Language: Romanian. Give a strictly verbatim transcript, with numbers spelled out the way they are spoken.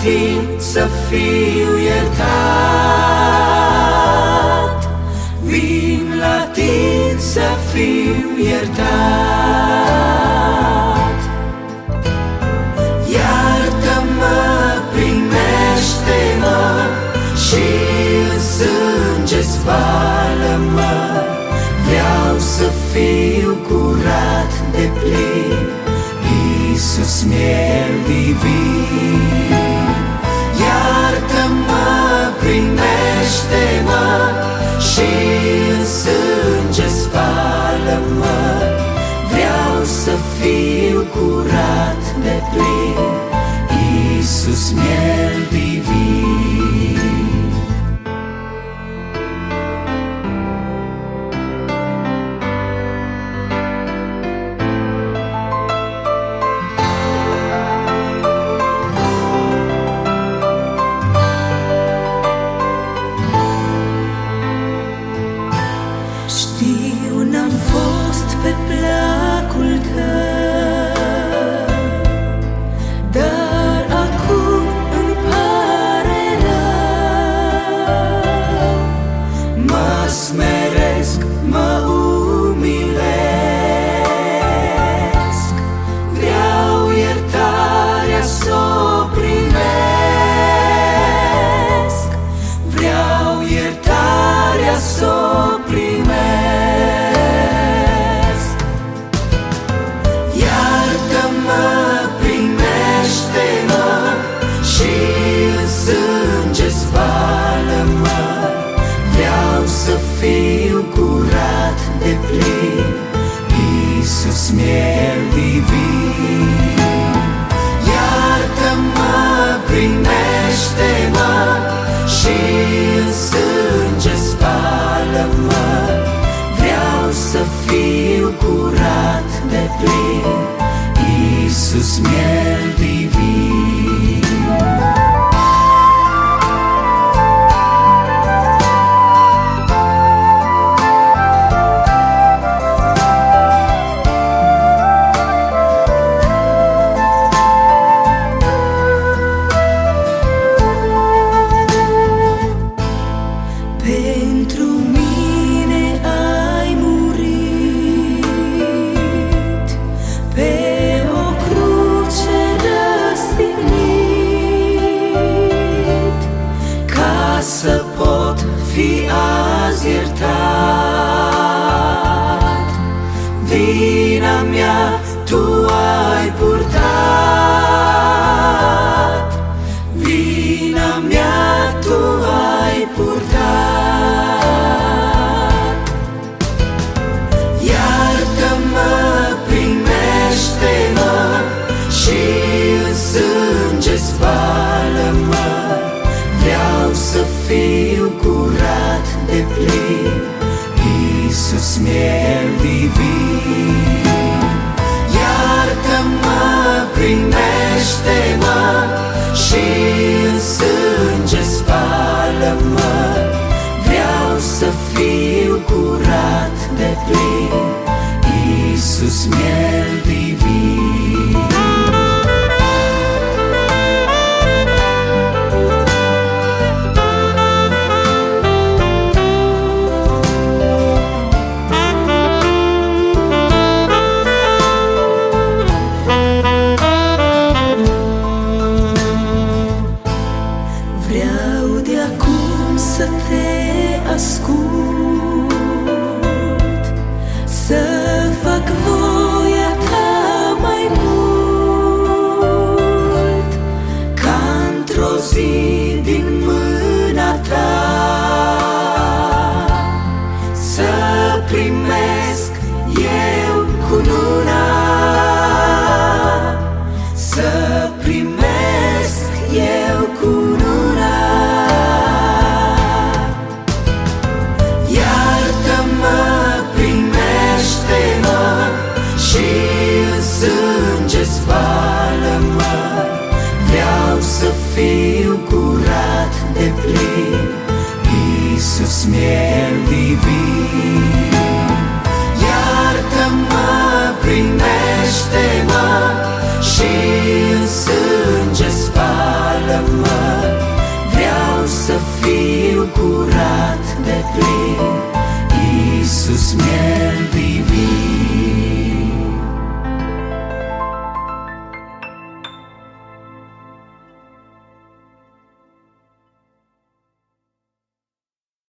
tine să fiu iertat, vin la tine să fiu iertat. Iartă-mă, primește-mă și în sânge spală-mă. Vreau să fiu curat de plin, Iisus miel divin. Iartă-mă, primește-mă și în sânge spală-mă. Vreau să fiu curat de plin, Iisus miel divin. Știu, n-am fost pe placul tău, dar acum îmi pare rău. Mă smeresc, mă umilesc, vreau iertarea s-o primesc, vreau iertarea s-o primesc. Iartă-mă, primește-mă și în sânge spală-mă. Vreau să fiu curat de plin, Iisus miel divin. Iartă-mă, primește-mă și în sânge spală-mă. Vreau să fiu curat de plin, Iisus miel divin. Pentru mine ai murit, pe o cruce răstignit, ca să pot fi azi iertat. Vina mea tu ai purtat, vina mea tu ai purtat. Iartă-mă, primește-mă și în sânge spală-mă. Vreau să fiu curat de plin, Iisus miel divin. Iartă-mă, primește-mă și în sânge spală-mă. Vreau să fiu curat de plin, Iisus miel divin. Vreau de acum să te ascult, să fac voia ta mai mult, ca într-o zi din mâna ta să primesc eu cununa, să primesc eu cununa. Iartă-mă, primește-mă și în sânge spală-mă. Vreau să fiu curat de plin, Iisus miel divin. Iartă-mă, primește-mă și în sânge spală-mă. plin.